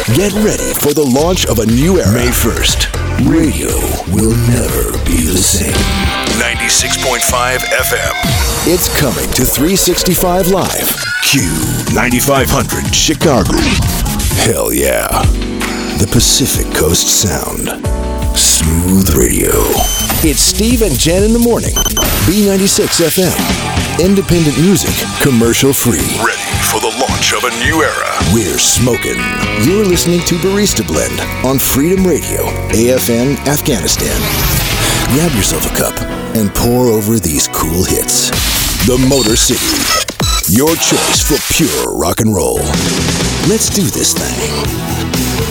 Get ready for the launch of a new era. May 1st, radio will never be the same. 96.5 FM. It's coming to 365 Live. Q 9500 Chicago. Hell yeah. The Pacific Coast Sound. Smooth radio. It's Steve and Jen in the morning. B96 FM. Independent music. Commercial free. Ready for the launch of a new era. We're smoking. You're listening to Barista Blend on Freedom Radio, AFN, Afghanistan. Grab yourself a cup and pour over these cool hits. The Motor City. Your choice for pure rock and roll. Let's do this thing.